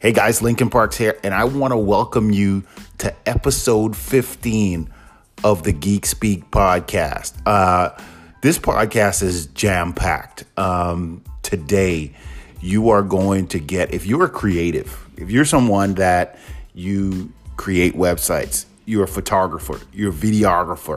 Hey guys, Lincoln Parks here, and I want to welcome you to episode 15 of the Geek Speak podcast. This podcast is jam-packed. Today, you are going to get, if you're a creative, if you're someone that you create websites, you're a photographer, you're a videographer,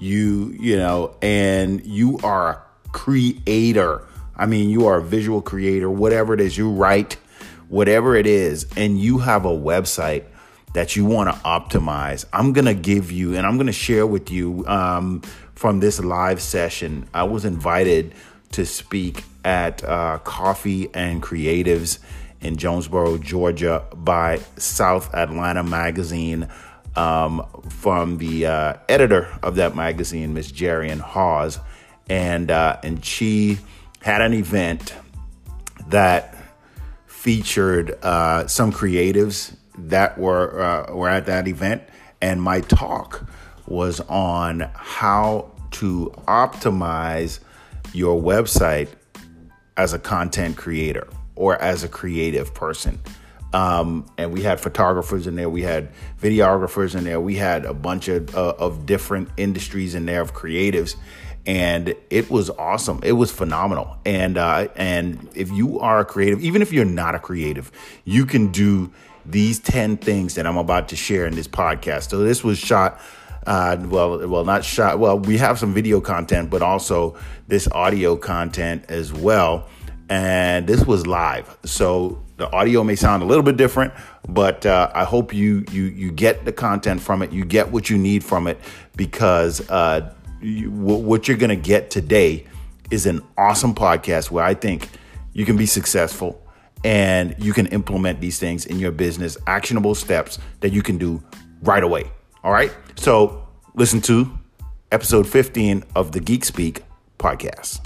and you are a creator. I mean, you are a visual creator, whatever it is, you write, whatever it is, and you have a website that you want to optimize. I'm going to give you, and I'm going to share with you from this live session. I was invited to speak at Coffee and Creatives in Jonesboro, Georgia by South Atlanta Magazine from the editor of that magazine, Miss Jerian Hawes. And she had an event that featured some creatives that were at that event, and my talk was on how to optimize your website as a content creator or as a creative person. And we had photographers in there, we had videographers in there, we had a bunch of different industries in there of creatives. And it was awesome. It was phenomenal. And if you are a creative, even if you're not a creative, you can do these 10 things that I'm about to share in this podcast. So this was shot, not shot. Well, we have some video content, but also this audio content as well. And this was live. So the audio may sound a little bit different, but I hope you get the content from it. You get what you need from it, because what you're going to get today is an awesome podcast where I think you can be successful and you can implement these things in your business, actionable steps that you can do right away. All right. So listen to episode 15 of the Geek Speak podcast.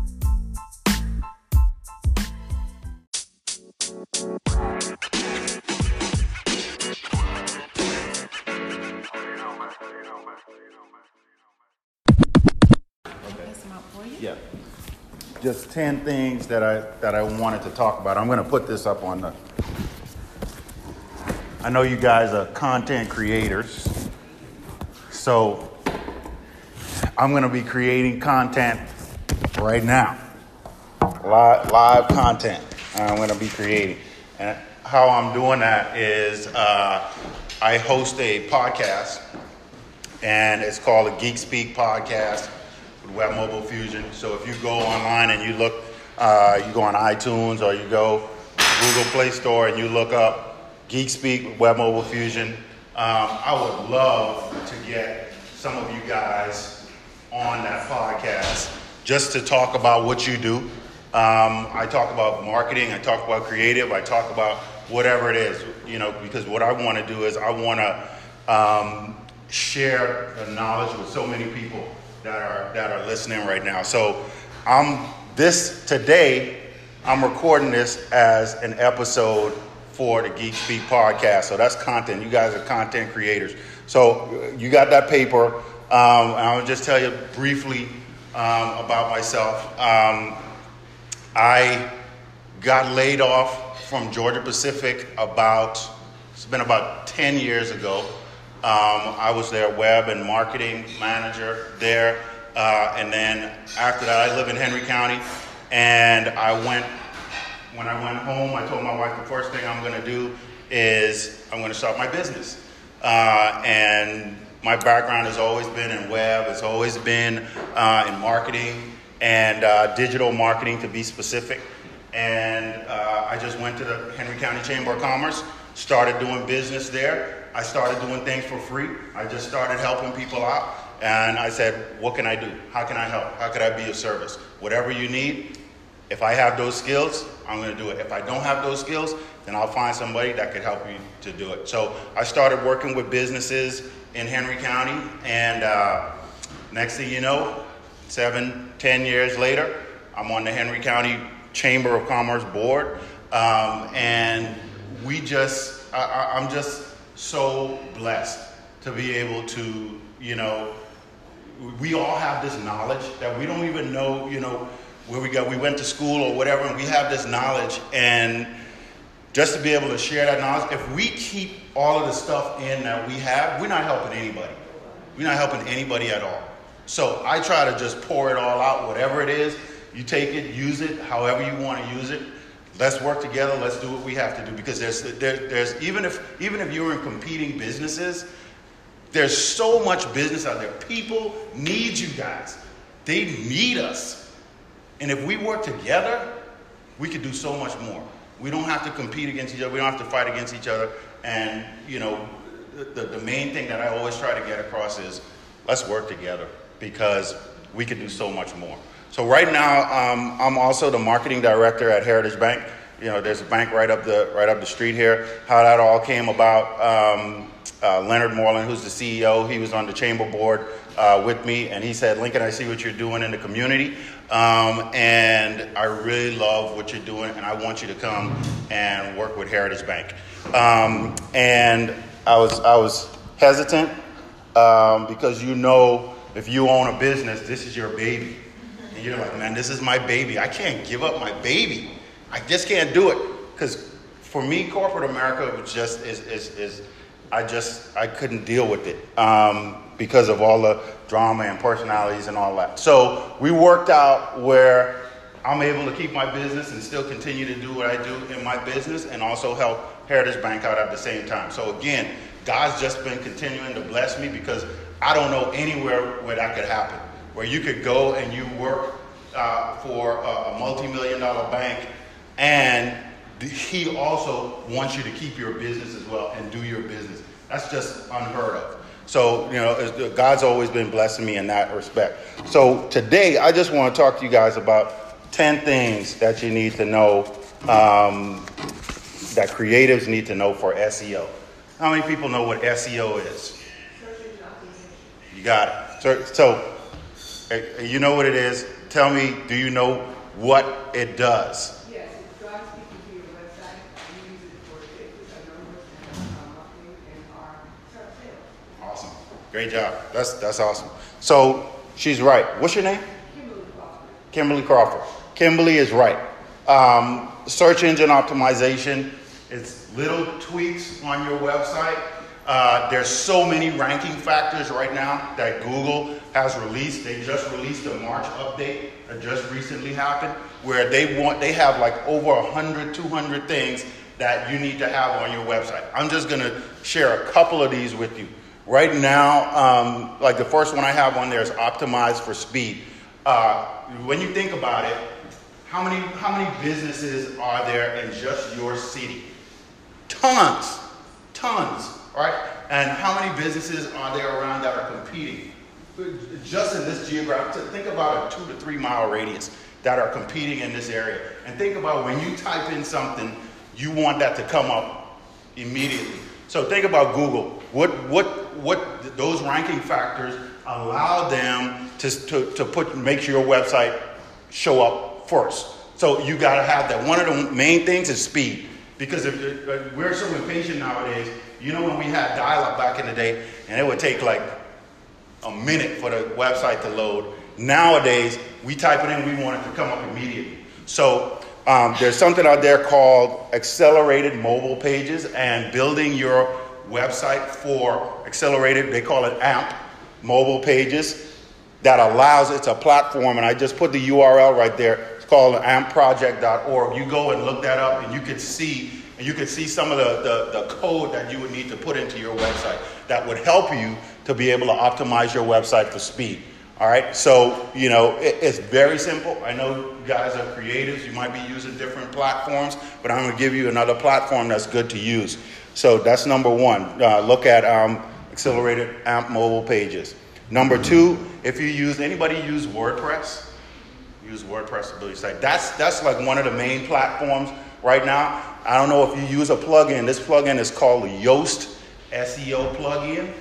Yeah, just 10 things that I wanted to talk about. I'm going to put this up on the. I know you guys are content creators, so I'm going to be creating content right now, live content. I'm going to be creating, and how I'm doing that is I host a podcast, and it's called the Geek Speak podcast. Web Mobile Fusion. So if you go online and you look, you go on iTunes or you go Google Play Store and you look up Geek Speak Web Mobile Fusion, I would love to get some of you guys on that podcast just to talk about what you do. I talk about marketing, I talk about creative, I talk about whatever it is, because what I want to do is I want to share the knowledge with so many people that are listening right now. So today I'm recording this as an episode for the Geek Speak podcast. So that's content. You guys are content creators. So you got that paper. And I'll just tell you briefly about myself. I got laid off from Georgia Pacific it's been about 10 years ago. I was their web and marketing manager there. And then after that, I live in Henry County. And when I went home, I told my wife the first thing I'm going to do is I'm going to start my business. And my background has always been in web. It's always been in marketing and digital marketing, to be specific. And I just went to the Henry County Chamber of Commerce, started doing business there. I started doing things for free. I just started helping people out. And I said, what can I do? How can I help? How could I be of service? Whatever you need, if I have those skills, I'm going to do it. If I don't have those skills, then I'll find somebody that could help you to do it. So I started working with businesses in Henry County. And next thing you know, 7-10 years later, I'm on the Henry County Chamber of Commerce board. And I'm just so blessed to be able to, we all have this knowledge that we don't even know, where we went to school or whatever, and we have this knowledge, and just to be able to share that knowledge. If we keep all of the stuff in that we have, we're not helping anybody. We're not helping anybody at all. So I try to just pour it all out, whatever it is. You take it, use it, however you want to use it. Let's work together. Let's do what we have to do, because there's even if you're in competing businesses, there's so much business out there. People need you guys. They need us. And if we work together, we could do so much more. We don't have to compete against each other. We don't have to fight against each other. And, the main thing that I always try to get across is let's work together, because we could do so much more. So right now, I'm also the marketing director at Heritage Bank. There's a bank right up the street here. How that all came about, Leonard Moreland, who's the CEO, he was on the chamber board with me, and he said, Lincoln, I see what you're doing in the community, and I really love what you're doing, and I want you to come and work with Heritage Bank. And I was hesitant because if you own a business, this is your baby. And you're like, man, this is my baby. I can't give up my baby. I just can't do it. Because for me, corporate America was just I couldn't deal with it because of all the drama and personalities and all that. So we worked out where I'm able to keep my business and still continue to do what I do in my business, and also help Heritage Bank out at the same time. So again, God's just been continuing to bless me, because I don't know anywhere where that could happen, where you could go and you work for a multi-million-dollar bank, and he also wants you to keep your business as well and do your business. That's just unheard of. So, God's always been blessing me in that respect. So today, I just want to talk to you guys about 10 things that you need to know, that creatives need to know for SEO. How many people know what SEO is? You got it. So you know what it is. Tell me, do you know what it does? Yes, it drives people to your website. We use it for business and numbers and marketing and our sales. Awesome. Great job. That's awesome. So she's right. What's your name? Kimberly Crawford. Kimberly Crawford. Kimberly is right. Search engine optimization. It's little tweaks on your website. There's so many ranking factors right now that Google has released. They just released a March update that just recently happened, where they have like over 100, 200 things that you need to have on your website. I'm just going to share a couple of these with you. Right now, like the first one I have on there is optimized for speed. When you think about it, how many businesses are there in just your city? Tons, right? And how many businesses are there around that are competing? Just in this geographic, think about a 2 to 3 mile radius that are competing in this area. And think about when you type in something, you want that to come up immediately. So think about Google. What those ranking factors allow them to make sure your website show up first. So you got to have that. One of the main things is speed. Because if we're so impatient nowadays, when we had dial-up back in the day, and it would take like a minute for the website to load. Nowadays, we type it in, we want it to come up immediately. So there's something out there called accelerated mobile pages, and building your website for accelerated, they call it AMP, mobile pages, that allows, it's a platform, and I just put the URL right there. It's called ampproject.org. You go and look that up, and you could see some of the code that you would need to put into your website that would help you to be able to optimize your website for speed. All right, so it's very simple. I know you guys are creatives. You might be using different platforms, but I'm going to give you another platform that's good to use. So that's number one. Look at accelerated AMP mobile pages. Number two, if you anybody use WordPress? Use WordPress to build your site. That's like one of the main platforms right now. I don't know if you use a plugin. This plugin is called Yoast SEO plugin,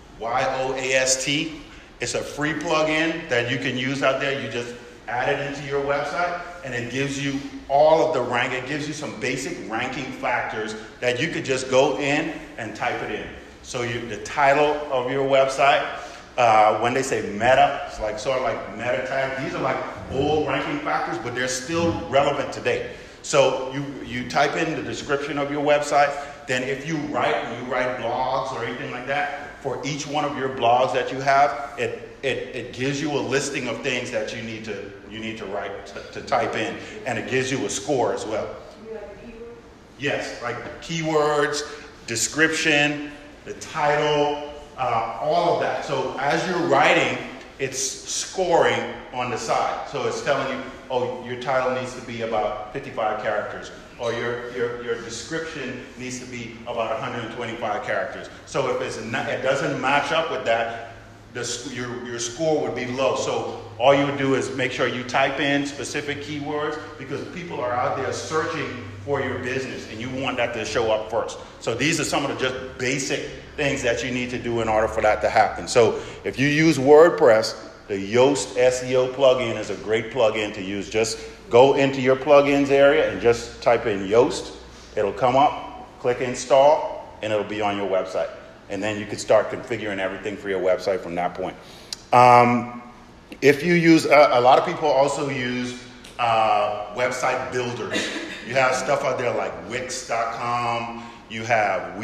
YOAST. It's a free plugin that you can use out there. You just add it into your website, and it gives you all of the rank. It gives you some basic ranking factors that you could just go in and type it in. So the title of your website, when they say meta, it's sort of like meta tag. These are like old ranking factors, but they're still relevant today. So you type in the description of your website. Then if you write blogs or anything like that, for each one of your blogs that you have, it gives you a listing of things that you need to write to type in, and it gives you a score as well. Yes, like keywords, description, the title, all of that. So as you're writing, it's scoring on the side. So it's telling you, oh, your title needs to be about 55 characters, or your description needs to be about 125 characters. So if it doesn't match up with that, your score would be low. So all you would do is make sure you type in specific keywords, because people are out there searching for your business, and you want that to show up first. So these are some of the just basic things that you need to do in order for that to happen. So if you use WordPress, the Yoast SEO plugin is a great plugin to use. Just go into your plugins area and just type in Yoast. It'll come up, click install, and it'll be on your website. And then you can start configuring everything for your website from that point. If you use, a lot of people also use website builders. You have stuff out there like Wix.com, you have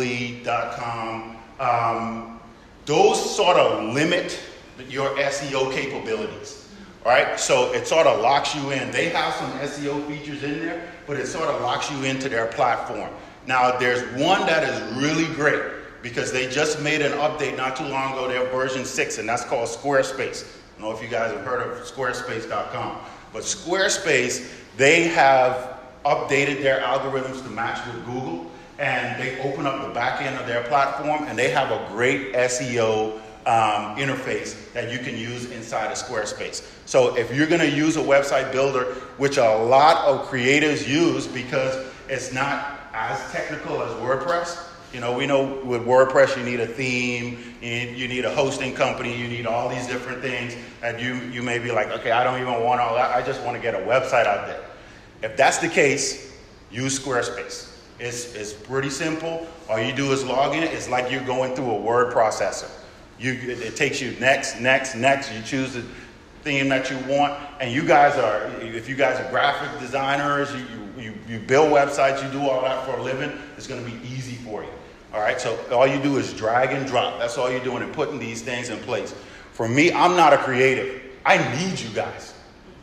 Weebly.com. Those sort of limit your SEO capabilities, right? So it sort of locks you in. They have some SEO features in there, but it sort of locks you into their platform. Now, there's one that is really great, because they just made an update not too long ago. They're version 6, and that's called Squarespace. I don't know if you guys have heard of Squarespace.com, but Squarespace, they have updated their algorithms to match with Google, and they open up the back end of their platform, and they have a great SEO interface that you can use inside of Squarespace. So if you're going to use a website builder, which a lot of creatives use because it's not as technical as WordPress. You know, we know with WordPress you need a theme, you need a hosting company, you need all these different things, and you may be like, okay, I don't even want all that, I just want to get a website out there. If that's the case, use Squarespace. It's pretty simple. All you do is log in. It's like you're going through a word processor. It takes you next. You choose the theme that you want, and you guys are, if you guys are graphic designers, you build websites, you do all that for a living, it's going to be easy for you. All right, so all you do is drag and drop. That's all you're doing, and putting these things in place. For me, I'm not a creative. I need you guys.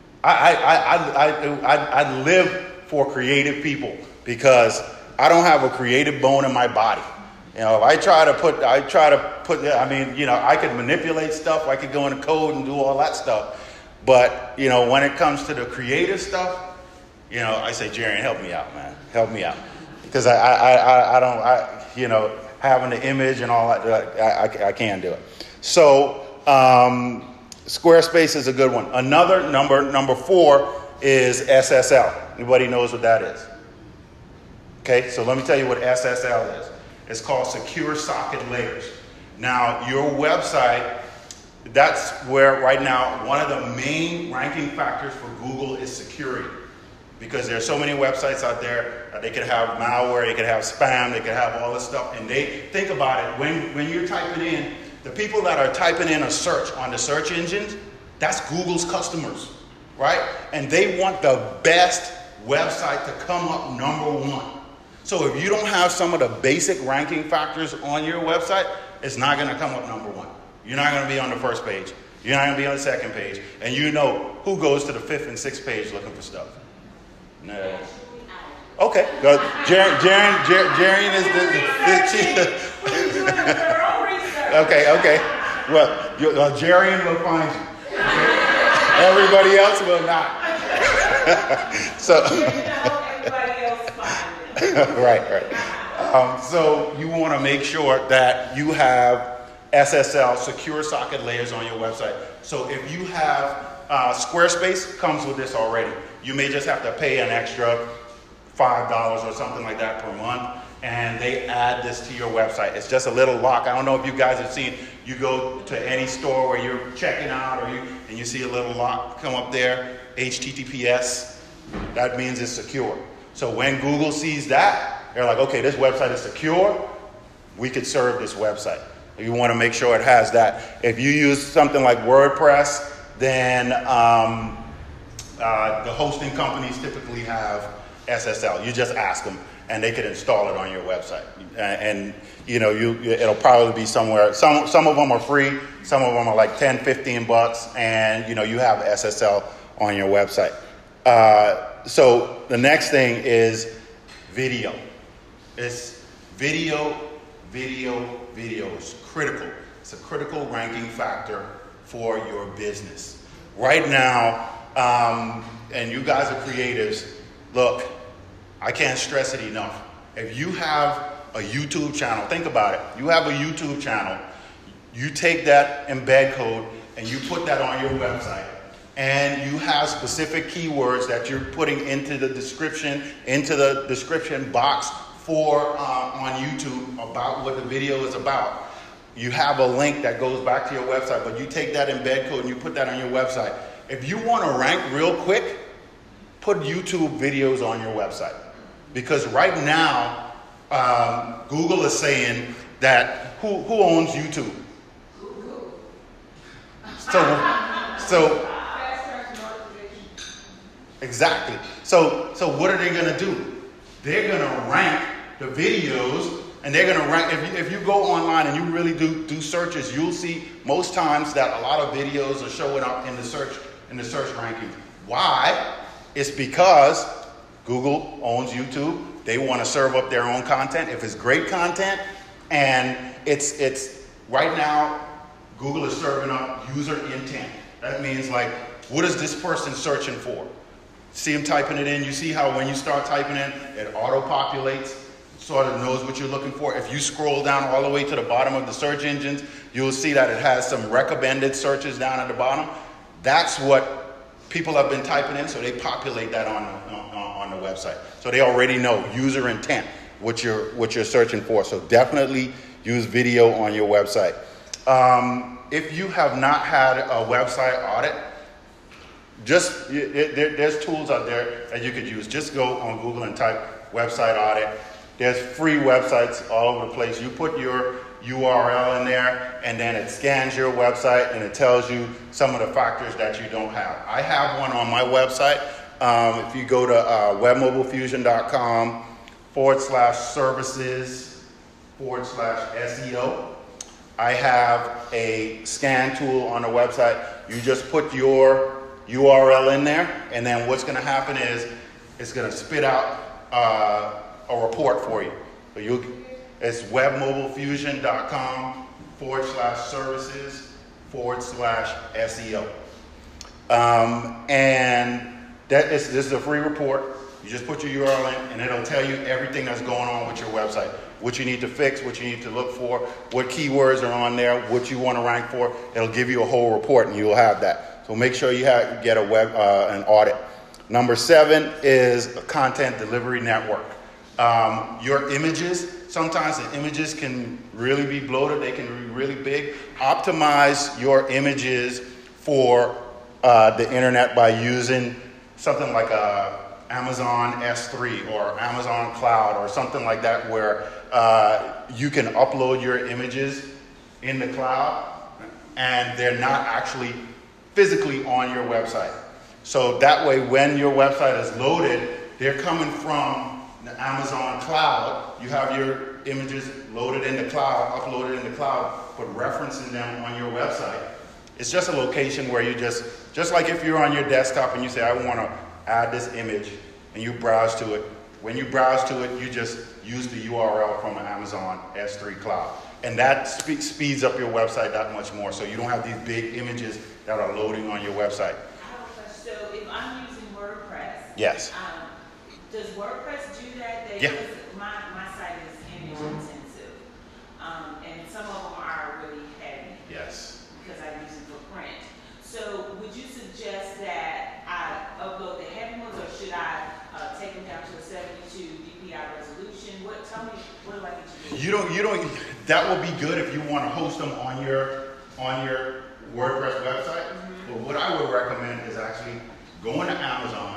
I live for creative people, because I don't have a creative bone in my body. You know, if I try to put, I mean, you know, I could manipulate stuff. I could go into code and do all that stuff. But, you know, when it comes to the creative stuff, you know, I say, Jerry, help me out, man. Help me out. Because I don't, you know, having the image and all that, I can't do it. So, Squarespace is a good one. Another number 4 is SSL. Anybody knows what that is? Okay, so let me tell you what SSL is. It's called Secure Socket Layers. Now, your website, that's where right now one of the main ranking factors for Google is security. Because there are so many websites out there, they could have malware, they could have spam, they could have all this stuff. And they think about it, when you're typing in, the people that are typing in a search on the search engines, that's Google's customers, right? And they want the best website to come up #1. So if you don't have some of the basic ranking factors on your website, it's not going to come up #1. You're not going to be on the first page. You're not going to be on the second page. And you know who goes to the 5th and 6th page looking for stuff. No. Okay. Jarian is the Okay. Well, Jarian will find you. Okay? Everybody else will not. So. Everybody else find it. Right. So you want to make sure that you have SSL, secure socket layers, on your website. So if you have Squarespace, comes with this already. You may just have to pay an extra $5 or something like that per month, and they add this to your website. It's just a little lock. I don't know if you guys have seen, you go to any store where you're checking out, and you see a little lock come up there, HTTPS. That means it's secure. So when Google sees that, they're like, okay, this website is secure. We could serve this website. You want to make sure it has that. If you use something like WordPress, then the hosting companies typically have SSL. You just ask them, and they could install it on your website. And you know, it'll probably be somewhere. Some of them are free. Some of them are like $10-15, and you know, you have SSL on your website. So the next thing is video. It's video. It's critical. It's a critical ranking factor for your business. Right now, and you guys are creatives, look, I can't stress it enough. If you have a YouTube channel, think about it. You have a YouTube channel, you take that embed code and you put that on your website, and you have specific keywords that you're putting into the description box for on YouTube about what the video is about. You have a link that goes back to your website, but you take that embed code and you put that on your website. If you want to rank real quick, put YouTube videos on your website. Because right now, Google is saying that who owns YouTube? Google. So exactly. So what are they going to do? They're going to rank the videos, and they're going to rank. If you go online and you really do searches, you'll see most times that a lot of videos are showing up in the search rankings. Why? It's because Google owns YouTube. They want to serve up their own content. If it's great content, and it's right now, Google is serving up user intent. That means, like, what is this person searching for? See them typing it in. You see how when you start typing in, it auto-populates, sort of knows what you're looking for. If you scroll down all the way to the bottom of the search engines, you'll see that it has some recommended searches down at the bottom. That's what people have been typing in, so they populate that on the website. So they already know user intent, what you're searching for. So definitely use video on your website. If you have not had a website audit, there's tools out there that you could use. Just go on Google and type website audit. There's free websites all over the place. You put your URL in there, and then it scans your website and it tells you some of the factors that you don't have. I have one on my website. If you go to webmobilefusion.com/services/SEO, I have a scan tool on the website. You just put your URL in there, and then what's going to happen is it's going to spit out a report for you. So it's webmobilefusion.com/services/SEO. And this is a free report. You just put your URL in, and it'll tell you everything that's going on with your website. What you need to fix, what you need to look for, what keywords are on there, what you want to rank for. It'll give you a whole report, and you'll have that. So make sure you get an audit. Number 7 is a content delivery network. Your images, sometimes the images can really be bloated. They can be really big. Optimize your images for the internet by using something like Amazon S3 or Amazon Cloud or something like that, where you can upload your images in the cloud and they're not actually physically on your website. So that way, when your website is loaded, they're coming from the Amazon cloud. You have your images loaded in the cloud, uploaded in the cloud, but referencing them on your website. It's just a location where you just like if you're on your desktop and you say, I want to add this image, and you browse to it. When you browse to it, you just use the URL from the Amazon S3 cloud. And that speeds up your website that much more, so you don't have these big images that are loading on your website. So if I'm using WordPress, yes. Does WordPress do that? Yeah. My site is image intensive, and some of them are really heavy. Yes. Because I use them for print. So would you suggest that I upload the heavy ones, or should I take them down to a 72 dpi resolution? Tell me, what do I need to do? You don't. That would be good if you want to host them on your WordPress website. Mm-hmm. But what I would recommend is actually going to Amazon,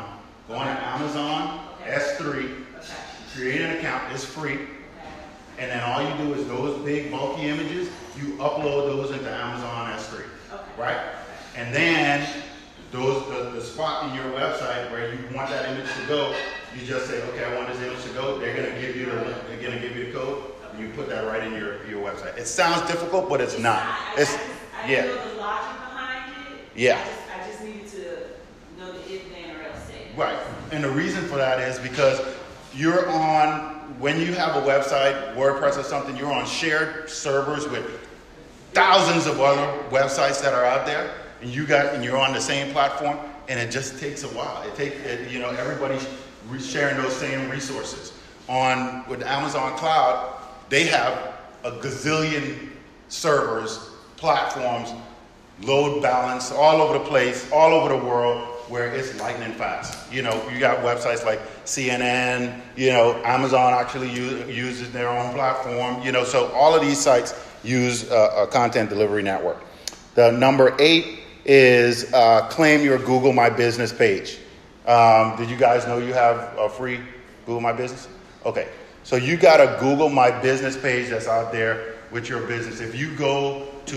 S3, create an account. It's free. And then all you do is those big bulky images, you upload those into Amazon S3, right? And then the spot in your website where you want that image to go, You just say, okay, I want this image to go. They're going to give you the link. They're going to give you the code. And you put that right in your website. It sounds difficult, but it's not. I yeah. know the logic behind it. Yeah. I just needed to know the if, then, or else statement. Right. And the reason for that is because you're on, when you have a website, WordPress or something, you're on shared servers with thousands of other websites that are out there, and you're on the same platform, and it just takes a while. Everybody's sharing those same resources. With Amazon Cloud, they have a gazillion servers, platforms, load balance all over the place, all over the world, where it's lightning fast. You got websites like CNN, Amazon actually uses their own platform, so all of these sites use a content delivery network. The number 8 is claim your Google My Business page. Did you guys know you have a free Google My Business? Okay, so you got a Google My Business page that's out there with your business. If you go to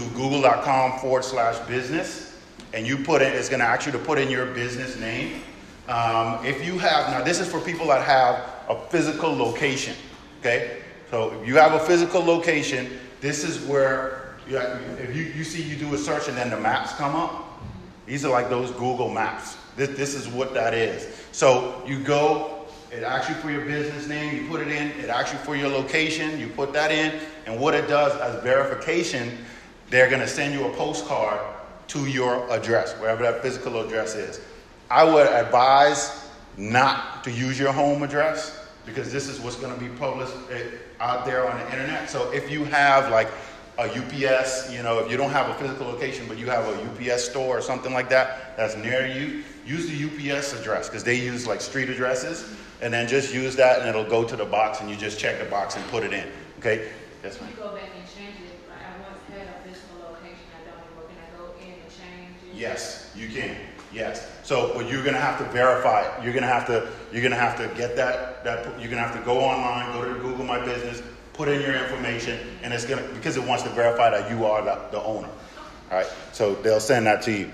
google.com/business and you put in, it's going to ask you to put in your business name. If you have, now this is for people that have a physical location, okay? So if you have a physical location, this is where, if you see you do a search and then the maps come up, these are like those Google Maps. This is what that is. So you go, it asks you for your business name, you put it in, it asks you for your location, you put that in, and what it does as verification, they're going to send you a postcard to your address, wherever that physical address is. I would advise not to use your home address, because this is what's going to be published out there on the internet. So if you have like a UPS, if you don't have a physical location, but you have a UPS store or something like that that's near you, use the UPS address, because they use like street addresses, and then just use that and it'll go to the box and you just check the box and put it in. Okay? That's fine. You go back and change it. Like I once had a physical location, I don't anymore. Can I go in and change it? Yes, you can. Yes. So, but you're gonna have to verify it. You're gonna have to get that you're gonna have to go online, go to the Google My Business, put in your information, and it's because it wants to verify that you are the owner. All right. So they'll send that to you.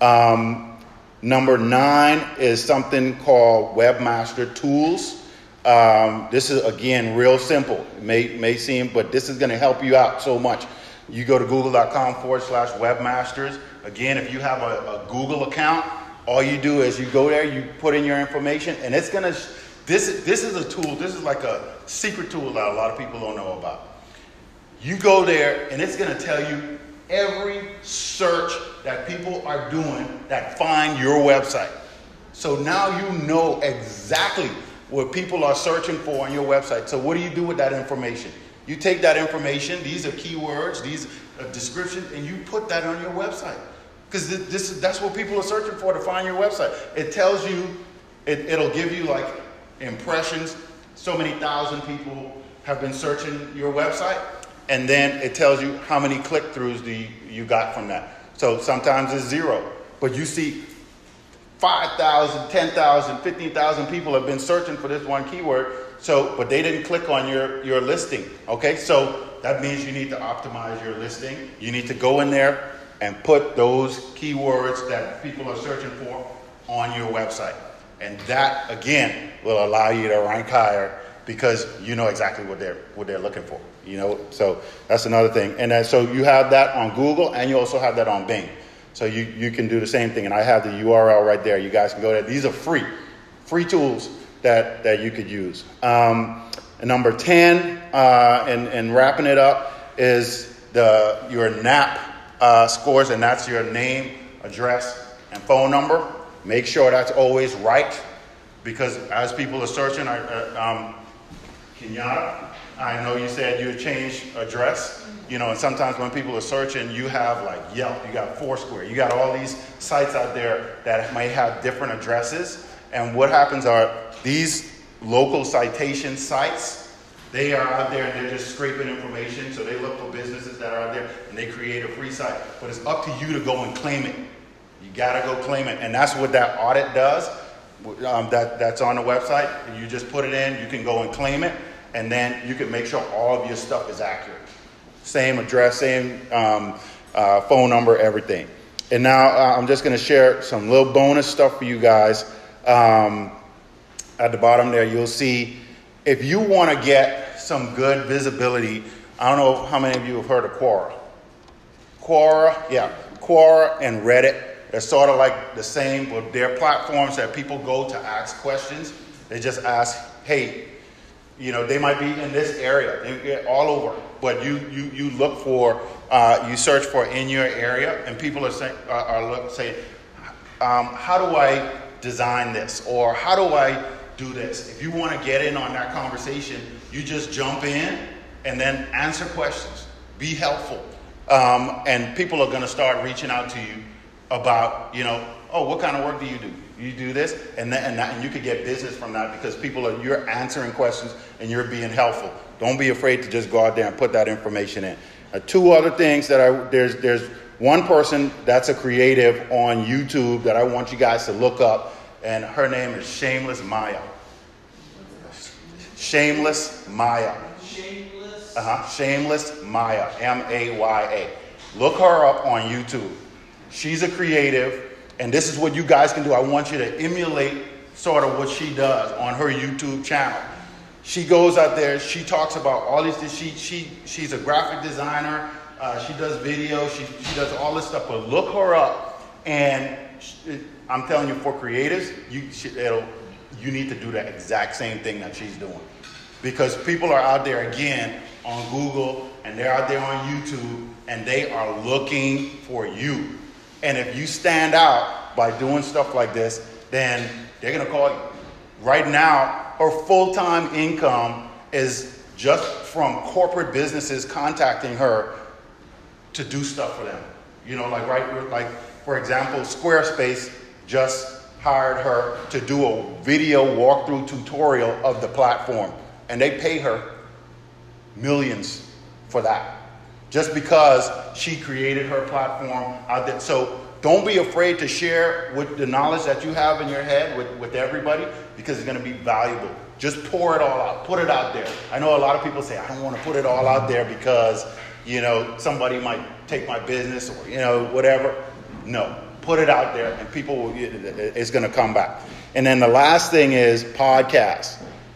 Number 9 is something called Webmaster Tools. This is, again, real simple. It may seem, but this is going to help you out so much. You go to google.com/webmasters. Again, if you have a Google account, all you do is you go there, you put in your information, and it's going to, this is a tool, this is like a secret tool that a lot of people don't know about. You go there, and it's going to tell you every search that people are doing that find your website. So now you know exactly what people are searching for on your website. So what do you do with that information? You take that information, these are keywords, these are descriptions, and you put that on your website. Because that's what people are searching for to find your website. It tells you, it'll give you like impressions. So many thousand people have been searching your website. And then it tells you how many click-throughs you got from that. So sometimes it's 0. But you see 5,000, 10,000, 15,000 people have been searching for this one keyword. But they didn't click on your listing. Okay, so that means you need to optimize your listing. You need to go in there and put those keywords that people are searching for on your website. And that, again, will allow you to rank higher because you know exactly what they're looking for. So that's another thing. And so you have that on Google, and you also have that on Bing. So you can do the same thing. And I have the URL right there. You guys can go there. These are free tools that you could use. And number 10, and wrapping it up, is your NAP scores, and that's your name, address, and phone number. Make sure that's always right, because as people are searching, Kenyatta, I know you said you changed address, and sometimes when people are searching, you have like Yelp, you got Foursquare, you got all these sites out there that may have different addresses. And what happens are these local citation sites, they are out there and they're just scraping information. So they look for businesses that are out there and they create a free site. But it's up to you to go and claim it. You got to go claim it. And that's what that audit does. That's on the website. And you just put it in, you can go and claim it. And then you can make sure all of your stuff is accurate. Same address, same phone number, everything. And now I'm just going to share some little bonus stuff for you guys. at the bottom there, you'll see if you want to get some good visibility. I don't know how many of you have heard of Quora. Quora and Reddit. They're sort of like the same, but they're platforms that people go to ask questions. They just ask, hey, they might be in this area, they're all over, but you look for, you search for in your area, and people are saying, how do I design this, or how do I do this? If you want to get in on that conversation, you just jump in and then answer questions, be helpful, and people are going to start reaching out to you about, what kind of work do you do? You do this, and you could get business from that because you're answering questions and you're being helpful. Don't be afraid to just go out there and put that information in. Two other things there's one person that's a creative on YouTube that I want you guys to look up, and her name is Shameless Maya. Shameless Maya. Shameless Maya, Maya. Look her up on YouTube. She's a creative. And this is what you guys can do. I want you to emulate sort of what she does on her YouTube channel. She goes out there. She talks about all these. She's a graphic designer. She does videos. She does all this stuff. But look her up. And I'm telling you, for creatives, you need to do the exact same thing that she's doing. Because people are out there, again, on Google, and they're out there on YouTube, and they are looking for you. And if you stand out by doing stuff like this, then they're going to call you. Right now, her full-time income is just from corporate businesses contacting her to do stuff for them. Like for example, Squarespace just hired her to do a video walkthrough tutorial of the platform. And they pay her millions for that. Just because she created her platform out there. So don't be afraid to share with the knowledge that you have in your head with everybody, because it's going to be valuable. Just pour it all out. Put it out there. I know a lot of people say, I don't want to put it all out there because, somebody might take my business or, whatever. No, put it out there and it's going to come back. And then the last thing is podcasts.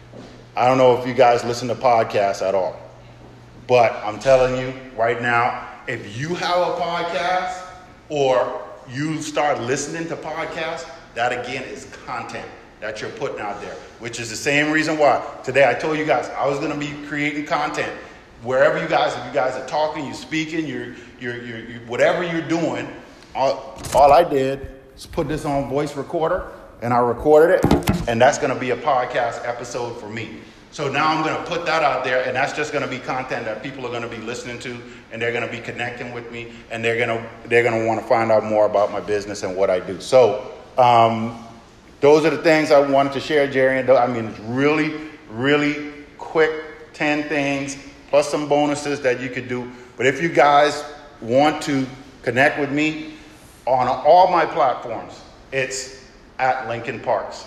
I don't know if you guys listen to podcasts at all. But I'm telling you right now, if you have a podcast or you start listening to podcasts, that again is content that you're putting out there, which is the same reason why today I told you guys I was going to be creating content wherever if you guys are talking, you're speaking, you're whatever you're doing. All I did is put this on voice recorder and I recorded it, and that's going to be a podcast episode for me. So now I'm going to put that out there, and that's just going to be content that people are going to be listening to, and they're going to be connecting with me, and they're going to want to find out more about my business and what I do. So those are the things I wanted to share, Jerry. I mean, it's really, really quick, 10 things, plus some bonuses that you could do. But if you guys want to connect with me on all my platforms, it's at Lincoln Parks.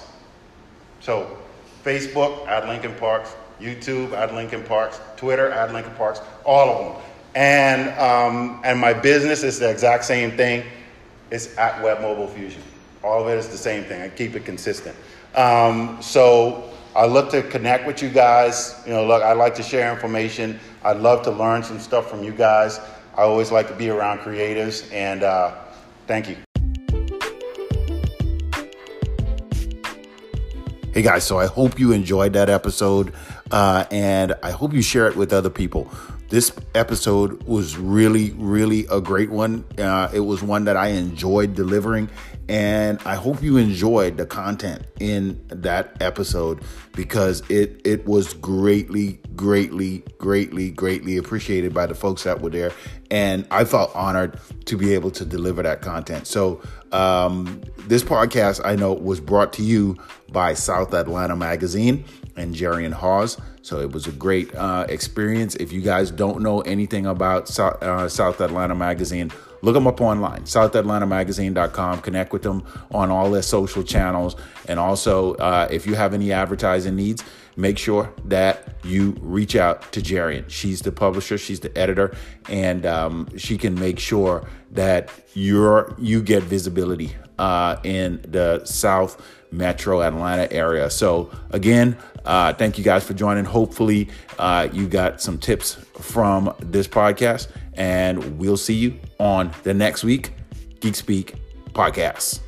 So Facebook at Lincoln Parks, YouTube at Lincoln Parks, Twitter at Lincoln Parks, all of them. And my business is the exact same thing. It's at Web Mobile Fusion. All of it is the same thing. I keep it consistent. So I look to connect with you guys. Look, I like to share information. I'd love to learn some stuff from you guys. I always like to be around creatives, and thank you. Hey guys, so I hope you enjoyed that episode, and I hope you share it with other people. This episode was really, really a great one. It was one that I enjoyed delivering, and I hope you enjoyed the content in that episode, because it was greatly, greatly, greatly, greatly appreciated by the folks that were there. And I felt honored to be able to deliver that content. So this podcast, I know, was brought to you by South Atlanta Magazine and Jerry and Hawes. So it was a great experience. If you guys don't know anything about South Atlanta Magazine, look them up online, SouthAtlantaMagazine.com. Connect with them on all their social channels. And also, if you have any advertising needs, make sure that you reach out to Jerian. She's the publisher, she's the editor, and she can make sure that you get visibility in the South Metro Atlanta area. So again, thank you guys for joining. Hopefully you got some tips from this podcast, and we'll see you on the next week Geek Speak podcast.